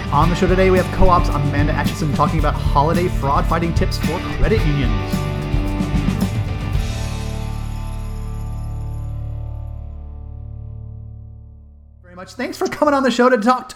On the show today, we have Co-op's Amanda Atchison talking about holiday fraud fighting tips for credit unions. Very much. Thanks for coming on the show to talk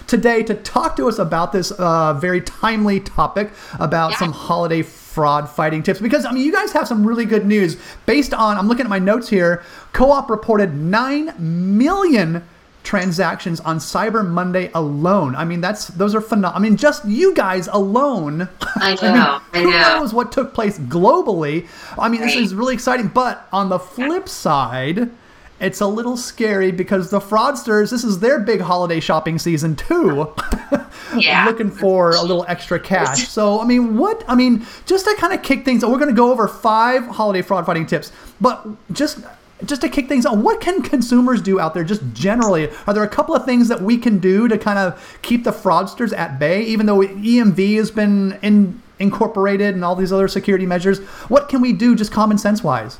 to us about this very timely topic about some holiday fraud fighting tips. Because, I mean, you guys have some really good news based on, I'm looking at my notes here, Co-op reported 9 million transactions on Cyber Monday alone. I mean, those are phenomenal. I mean, just you guys alone. I know. Who knows what took place globally? I mean, This is really exciting. But on the flip side, it's a little scary because the fraudsters, this is their big holiday shopping season too. Looking for a little extra cash. So, just to kind of kick things, we're going to go over 5 holiday fraud fighting tips, but just to kick things off, what can consumers do out there just generally? Are there a couple of things that we can do to kind of keep the fraudsters at bay, even though EMV has been incorporated and all these other security measures? What can we do just common sense wise?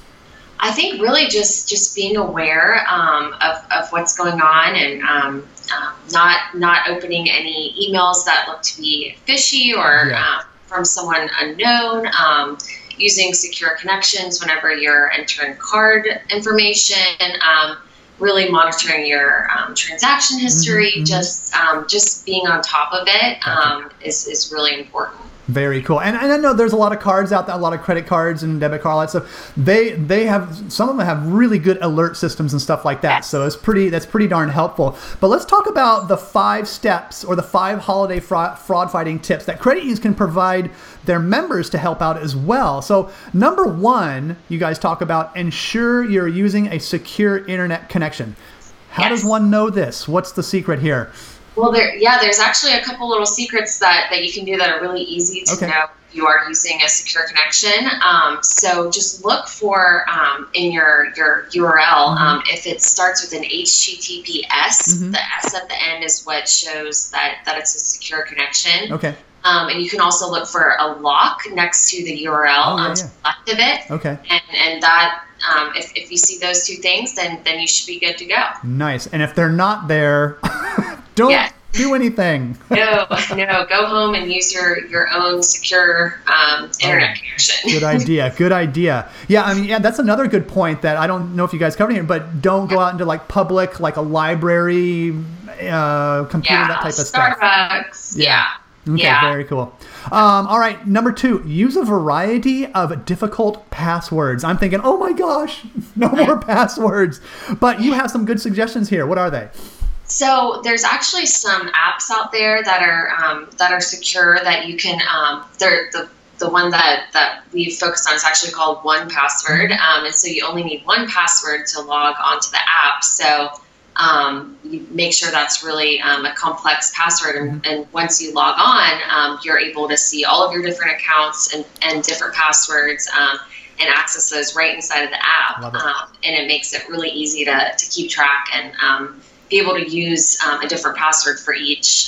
I think really just being aware of what's going on and not opening any emails that look to be fishy or from someone unknown. Using secure connections whenever you're entering card information, really monitoring your transaction history, just being on top of it is really important. Very cool. And I know there's a lot of cards out there, a lot of credit cards and debit card, all that stuff. They have, some of them have really good alert systems and stuff like that. So that's pretty darn helpful. But let's talk about the 5 steps or the 5 holiday fraud fighting tips that credit unions can provide their members to help out as well. So number 1, you guys talk about ensure you're using a secure internet connection. How does one know this? What's the secret here? Well, there's actually a couple little secrets that you can do that are really easy to know you are using a secure connection. So just look for in your URL, if it starts with an HTTPS, the S at the end is what shows that it's a secure connection. Okay. And you can also look for a lock next to the URL to the left of it. Okay. And that, if you see those 2 things, then you should be good to go. Nice. And if they're not there, don't do anything. No. Go home and use your own secure internet connection. Good idea. Yeah, that's another good point that I don't know if you guys covered here, but don't go out into like public, like a library, computer, that type of stuff. Starbucks. Yeah. Okay, very cool. All right, number 2, use a variety of difficult passwords. I'm thinking, oh my gosh, no more passwords. But you have some good suggestions here. What are they? So there's actually some apps out there that are secure that you can. They're the one that we focused on is actually called 1Password, and so you only need 1 password to log onto the app. So you make sure that's really a complex password, and once you log on, you're able to see all of your different accounts and different passwords. And access those right inside of the app, and it makes it really easy to keep track and be able to use a different password for each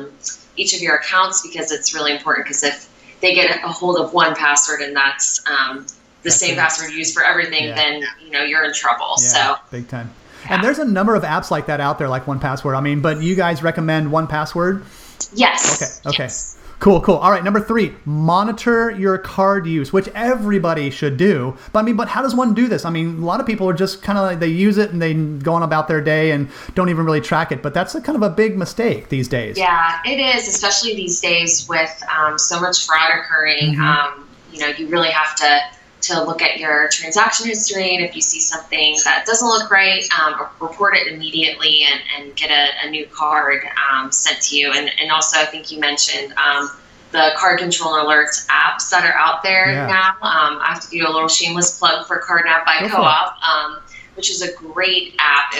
of your accounts, because it's really important, because if they get a hold of 1 password and that's the same password used for everything, then you're in trouble. So big time. And there's a number of apps like that out there, like 1Password. But you guys recommend 1Password? Yes. Okay. Yes. Cool. All right, number 3, monitor your card use, which everybody should do. But how does one do this? A lot of people are just kind of like, they use it and they go on about their day and don't even really track it. But that's kind of a big mistake these days. Yeah, it is, especially these days with so much fraud occurring. You really have to look at your transaction history, and if you see something that doesn't look right, report it immediately and get a new card sent to you. And also, I think you mentioned the card control alerts apps that are out there now. I have to do a little shameless plug for CardNav by Co-op, which is a great app.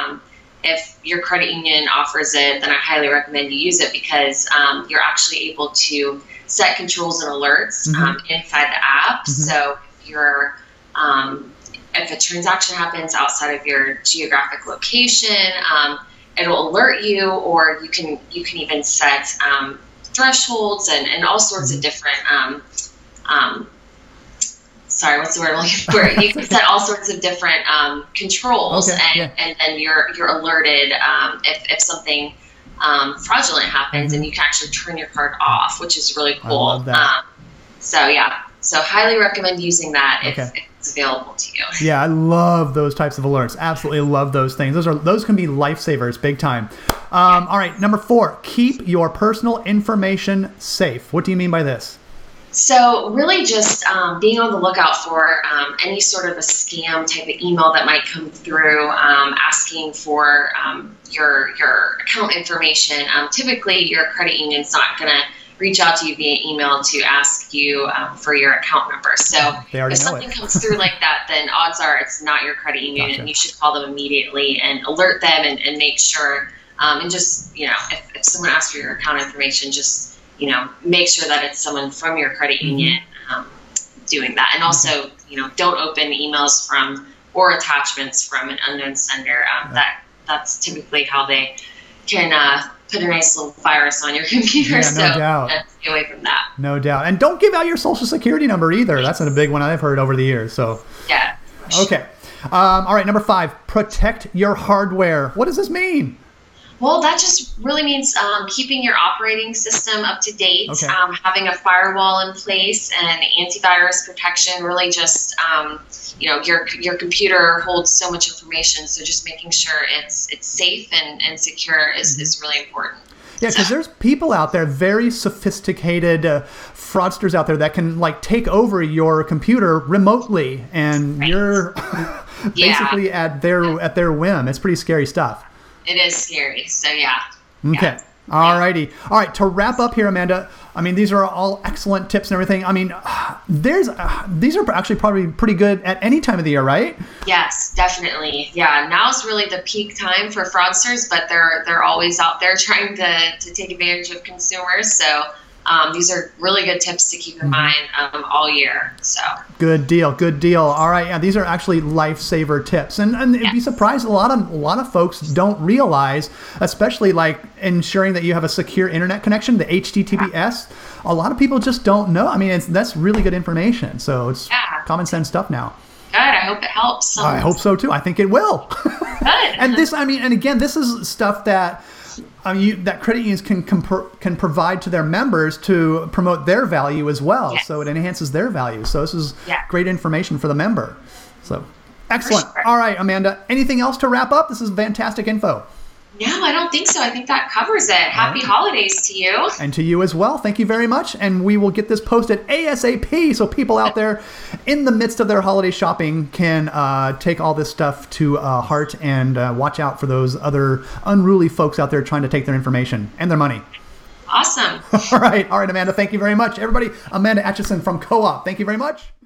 If your credit union offers it, then I highly recommend you use it, because you're actually able to set controls and alerts inside the app. So if a transaction happens outside of your geographic location, it'll alert you, or you can even set thresholds and all sorts of different sorry, what's the word I'm looking for? You can set all sorts of different controls, and then you're alerted if something fraudulent happens, and you can actually turn your card off, which is really cool. I love that. So highly recommend using that if it's available to you. Yeah, I love those types of alerts. Absolutely love those things. Those can be lifesavers, big time. All right, number 4, keep your personal information safe. What do you mean by this? So really just being on the lookout for any sort of a scam type of email that might come through asking for your account information. Typically, your credit union's not going to reach out to you via email to ask you for your account number. So if something comes through like that, then odds are it's not your credit union, and you should call them immediately and alert them and make sure. And just, if someone asks for your account information, just make sure that it's someone from your credit union doing that. And also, don't open emails from or attachments from an unknown sender. That's typically how they can put a nice little virus on your computer. Yeah, no doubt. Stay away from that. No doubt. And don't give out your social security number either. That's a big one I've heard over the years. So yeah. Okay. All right. Number 5, protect your hardware. What does this mean? Well, that just really means keeping your operating system up to date, having a firewall in place and antivirus protection. Really just, your computer holds so much information, so just making sure it's safe and secure is really important. Yeah, because there's people out there, very sophisticated fraudsters out there that can take over your computer remotely, and you're basically at their whim. It's pretty scary stuff. It is scary. So yeah. Okay. Yeah. All righty. All right. To wrap up here, Amanda, these are all excellent tips and everything. These are actually probably pretty good at any time of the year, right? Yes, definitely. Yeah. Now's really the peak time for fraudsters, but they're always out there trying to take advantage of consumers. So these are really good tips to keep in mind all year. So good deal. All right, yeah, these are actually lifesaver tips, and you'd be surprised a lot of folks don't realize, especially ensuring that you have a secure internet connection, the HTTPS. A lot of people just don't know. That's really good information. So it's common sense stuff now. Good. I hope it helps. I hope so too. I think it will. Good. And this, and again, this is stuff that. That credit unions can provide to their members to promote their value as well. Yes. So it enhances their value. So this is great information for the member. So excellent. Sure. All right, Amanda, anything else to wrap up? This is fantastic info. No, I don't think so. I think that covers it. Happy holidays to you. And to you as well. Thank you very much. And we will get this posted ASAP so people out there in the midst of their holiday shopping can take all this stuff to heart and watch out for those other unruly folks out there trying to take their information and their money. Awesome. All right, Amanda, thank you very much. Everybody, Amanda Atchison from Co-op. Thank you very much.